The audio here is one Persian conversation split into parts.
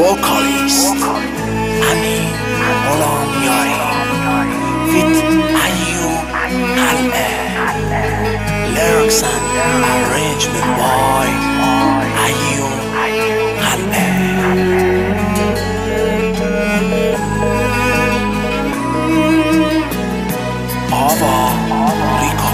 vocalist Amin Gholamyari with Ayub Haleh. Lyrics and arrangement by Ayub Haleh. Ava Record.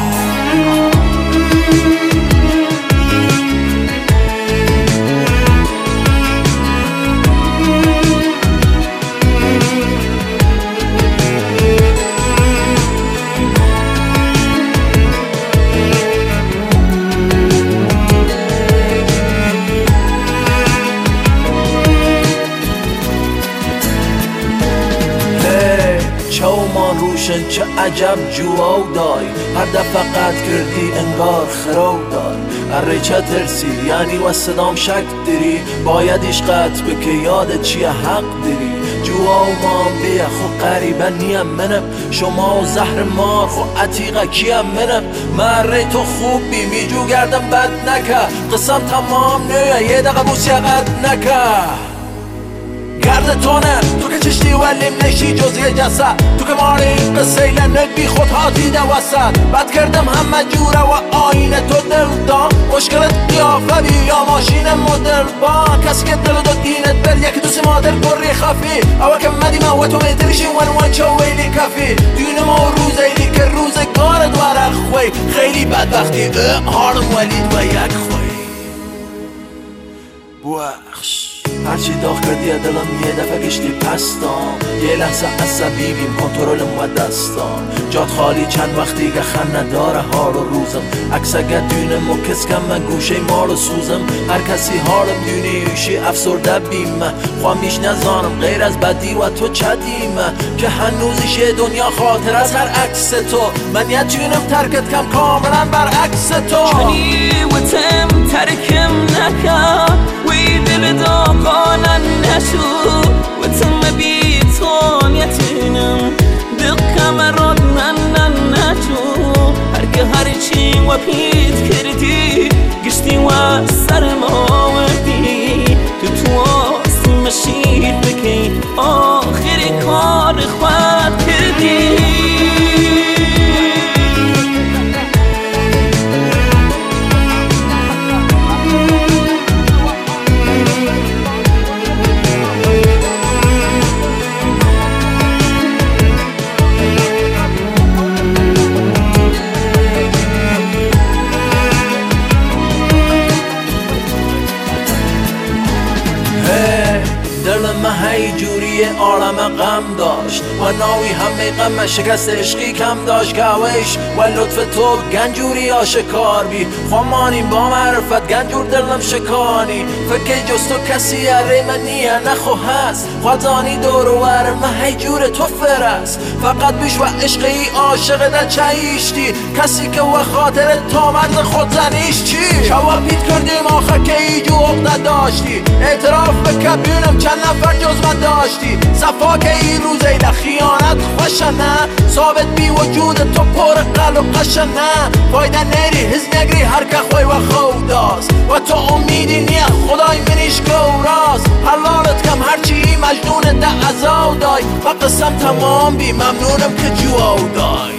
چومان روشن چه عجب جواب دای، هر دفعه قد کردی انگار خراب دای. اره چه ترسی یعنی و صدام شک داری، باید عشقت بکه یاد چیه حق داری. جوابم بیا خو قریبا نیم منم، شما و زهر مار خو عتیقه کیم منم. مره تو خوب بی میجو گردم بد نکه، قسم تمام نه یه دقیقه بوسی قد نکه. گرد تونه تو که چشتی ولیم نشی جز یه جسد، تو که ماری قصه لنگ بی خود هاتیده وسط. بد کردم همه جوره و آینه تو دل دان، مشکلت قیافه بی یا ماشین مدل بان. کسی که دل دو دینت بر یکی دوست مادر گری خفی، اوه که مدیمه و تو میترشی ون چه ویلی کفی. دونه ما روز ایلی که روزگارت ورق خوی، خیلی بدبختی حالم ولید و یک خوی بخش. هرچی داغ کردی دلم یه دفعه گشتی پستان، یه لحظه عصبی بیم کنترلم و دستان. جات خالی چند وقتی که خن نداره حال و روزم، عکس اگه دونم و کس کم من گوشه مال و سوزم. هر کسی حالم دونی ایشی افسرده بیمه، خواه میش نزانم غیر از بدی و تو چدیمه. که هنوزش دنیا خاطر از هر عکس تو، من یه تونم ترکت کم کاملا برعکس تو. چنی و تم ترکم نکن وی دل داغانن نشو، و تم بیتون یتینم دقم راد من نشو. هر که هرچی و پیت کردی گشتی و سرم آوردی، تو آسی مشید بکی آخری کار خود کردی. هی جوری عالم غم داشت و ناوی همه غم شکست عشقی کم داشت. گوش و لطف تو گنجوری آشکار بی، خمانیم با معرفت گنجور دلم شکانی. فکر جز تو کسی اره من نیه نخو هست، خوادانی دور و ورم هی جور تو فرست. فقط بیش و عشقی عاشق در چایشتی، کسی که و خاطر تا مرد خود زنیش چی. شوا پیت کردیم آخه که ایجو عقده داشتی، اعتراف بکبیونم چند نفر جز من داشتی. صفا که این روز ایده خیانت خوشنه، ثابت بی وجود تو پر قل و قشنه. فایده نری هز نگری هر که خوی و خوداست، و تو امیدی نیه خدای منیش گوراست. حلالت کم هرچی مجنون ده ازاو دای، و قسم تمام بی ممنونم که جواو دای.